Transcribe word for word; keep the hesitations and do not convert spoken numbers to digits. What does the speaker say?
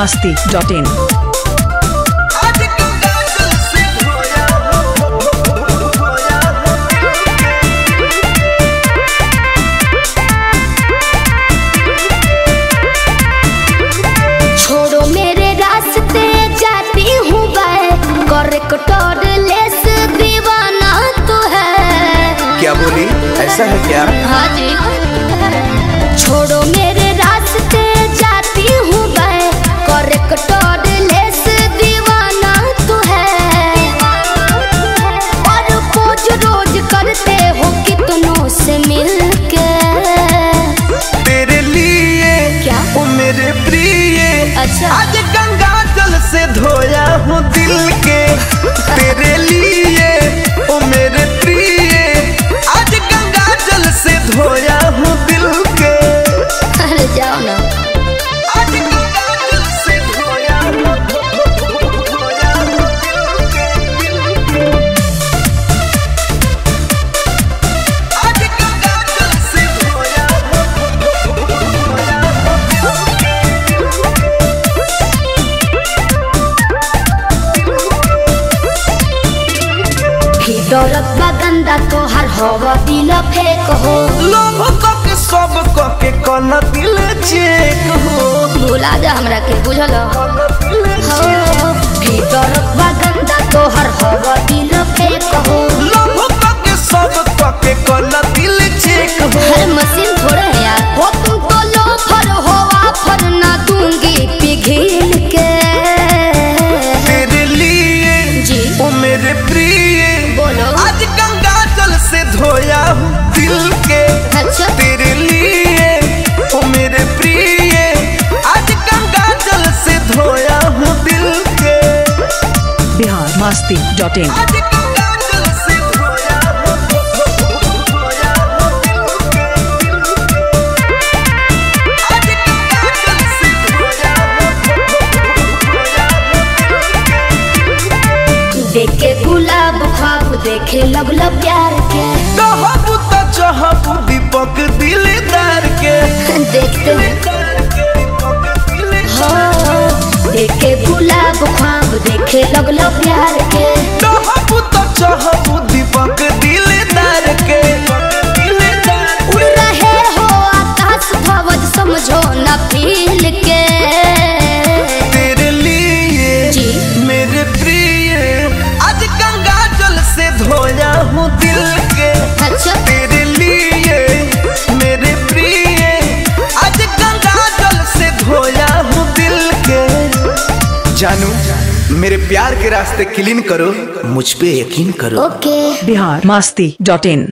मस्ती dot इन। छोड़ो मेरे रास्ते जाती हूँ मैं, करेक्टर लेस दीवाना तो है। क्या बोली, ऐसा है क्या? हाँ जी। छोड़ो मेरे रास्ते जाती हूँ मैं, करेक्टर लेस दीवाना तो है। और पोज रोज करते हो कितनों से मिलके। तेरे लिए क्या? ओ मेरे प्रिय, अच्छा। आज गंगा जल से धोया हूँ दिल के। तेरे लिए ओ मेरे प्रिय, आज गंगा जल से धोया हूँ दिल के। अरे जाओ ना। आज गंगा जल से धोया हूँ, धोया हूँ दिल के, दिल के। आज गंगा जल से धोया हूँ, धोया हूँ दिल के। डरत बा गंदा तोहर हवा दिल फेक हो। लोभ के सब के कन दिल चेक हो। भुला जा हमरा के बुझल हो। डरत बा गंदा तोहर हवा दिल फेक हो। लोभ के सब के कन दिल चेक हो। हर मशीन थोड़े है यार। हो तुम तो लोफर हो, आफर ना दूंगी पिघल के। तेरे लिए जी ओ मेरे प्रिय, बोलो। आज गंगा जल से धोया हूँ दिल के। अच्छा। तेरे लिए ओ मेरे प्रिय, आज गंगा जल से धोया हूँ दिल के। Bihar Masti dot in. आज गंगा जल से धोया हूँ, धोया हूँ दिल के, दिल के। आज गंगा जल से धोया हूँ, धोया हूँ दिल के। देखे गुलाब ख्वाब देखे लगलो प्यार के। कहबू तो चाहबू दीपक दिलदार के। देखते हैं हो। देखे गुलाब ख्वाब देखे लगलो प्यार के। कहबू तो चाहबू दीपक दिलदार के। उड़ रहे हो आकाश भवज समझो ना फील के। तेरे लिए जी मेरे प्रिय, आज गंगा जल से धोया हूँ दिल के। अच्छा। तेरे लिए मेरे प्रिय, आज गंगा जल से धोया हूँ दिल के। जानू मेरे प्यार के रास्ते क्लीन करो, मुझ पे यकीन करो। ओके। बिहार मस्ती डॉट इन।